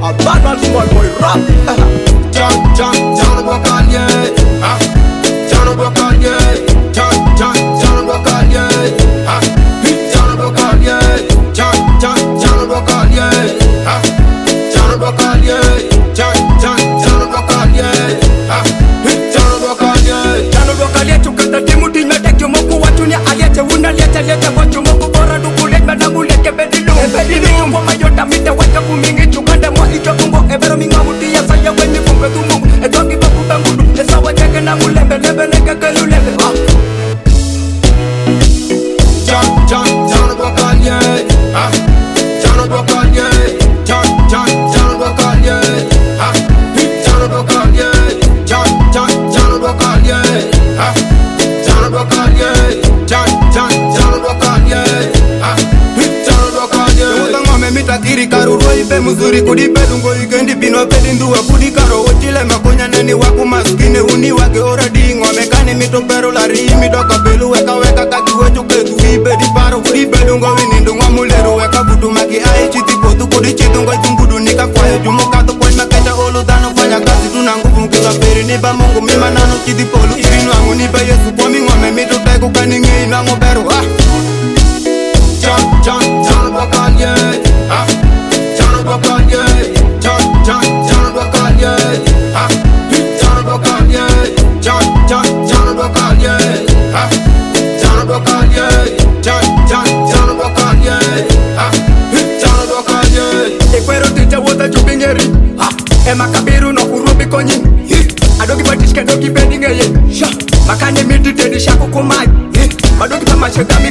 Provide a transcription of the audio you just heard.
A bad man small boy rap. John Bokalie, John Bokalie, John Bokalie, John Bokalie, John Bokalie, John Bokalie, John Bokalie tukata timu dinya tekyo moku watu ni alete una lete watu moku bora dukule bana muleke bedilu kwa mayota mite waka kumingi chukanda mwa icho kungo ebero minga mutia saya wenye kumbe tumungu edogi baku bangudu esawa teke na mulembe lebe leke gelu lebe John Bokalie, John Bokalie, John Bokalie, John Bokalie, John Bokalie, John Bokalie, John Bokalie. Utangome mitakiri karuro ipe muzuri kudipe dungo ikendi bino pedi nduwa kudikaro ochile makonya neni waku maskine uni wake oradi ngome kani mito pero lari midoka belu weka kaki wechu ketu ipe di paro kudipe dungo winindu ngomulero weka budu maki ai chiti potu kudi chitungo itumbudu nika kwayo jumukato kwa makecha olu dano fanya kazi tunanguvu mkila peri niba mungu mima nano chiti polu ibinu angu niba yesu kwa mingome mito teku kaningi na ngobero John Bokalie, John Bokalie, John Bokalie, John Bokalie, John Bokalie, John Bokalie, John Bokalie. Ekwero tite wota chubingeri Ema kabiru no urubi konyi Adogi batishke dogi bedingeye Makane miti tedi shaku kumai Madogi pama shegami